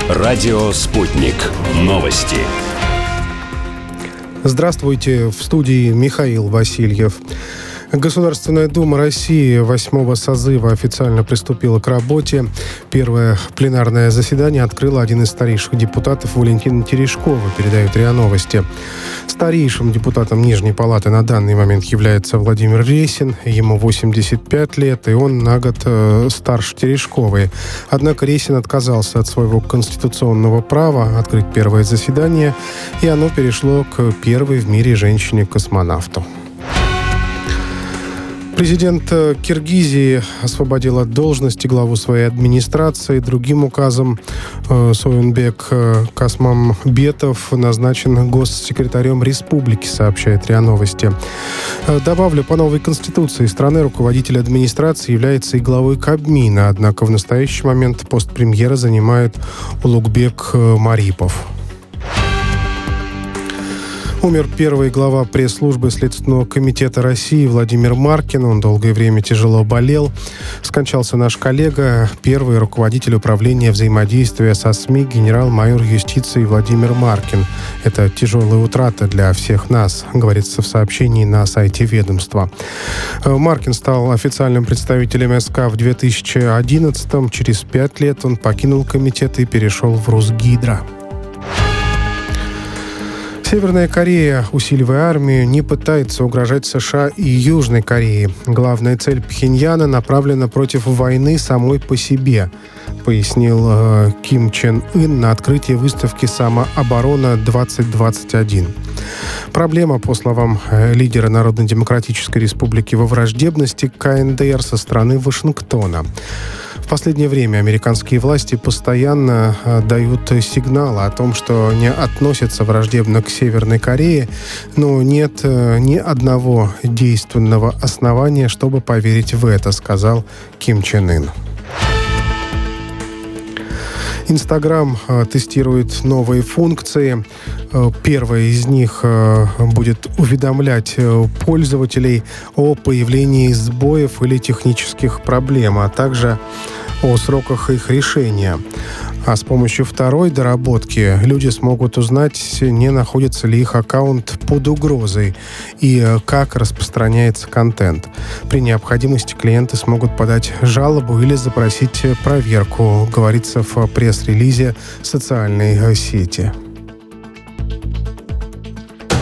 Радио «Спутник». Новости. Здравствуйте, в студии Михаил Васильев. Государственная Дума России 8-го созыва официально приступила к работе. Первое пленарное заседание открыло один из старейших депутатов Валентина Терешкова, передает РИА Новости. Старейшим депутатом Нижней Палаты на данный момент является Владимир Ресин. Ему 85 лет, и он на год старше Терешковой. Однако Ресин отказался от своего конституционного права открыть первое заседание, и оно перешло к первой в мире женщине-космонавту. Президент Киргизии освободил от должности главу своей администрации. Другим указом Сооронбек Касмамбетов назначен госсекретарем республики, сообщает РИА Новости. Добавлю, по новой конституции страны руководитель администрации является и главой Кабмина, однако в настоящий момент пост премьера занимает Улугбек Марипов. Умер первый глава пресс-службы Следственного комитета России Владимир Маркин. Он долгое время тяжело болел. Скончался наш коллега, первый руководитель управления взаимодействия со СМИ, генерал-майор юстиции Владимир Маркин. Это тяжелая утрата для всех нас, говорится в сообщении на сайте ведомства. Маркин стал официальным представителем СК в 2011-м. Через 5 лет он покинул комитет и перешел в Русгидро. Северная Корея, усиливая армию, не пытается угрожать США и Южной Корее. Главная цель Пхеньяна направлена против войны самой по себе, пояснил Ким Чен Ын на открытии выставки «Самооборона-2021». Проблема, по словам лидера Народно-демократической республики, во враждебности к КНДР со стороны Вашингтона. В последнее время американские власти постоянно дают сигналы о том, что не относятся враждебно к Северной Корее, но нет ни одного действенного основания, чтобы поверить в это, сказал Ким Чен Ын. Инстаграм тестирует новые функции. Первая из них будет уведомлять пользователей о появлении сбоев или технических проблем, а также о сроках их решения. А с помощью второй доработки люди смогут узнать, не находится ли их аккаунт под угрозой и как распространяется контент. При необходимости клиенты смогут подать жалобу или запросить проверку, говорится в пресс-релизе социальной сети.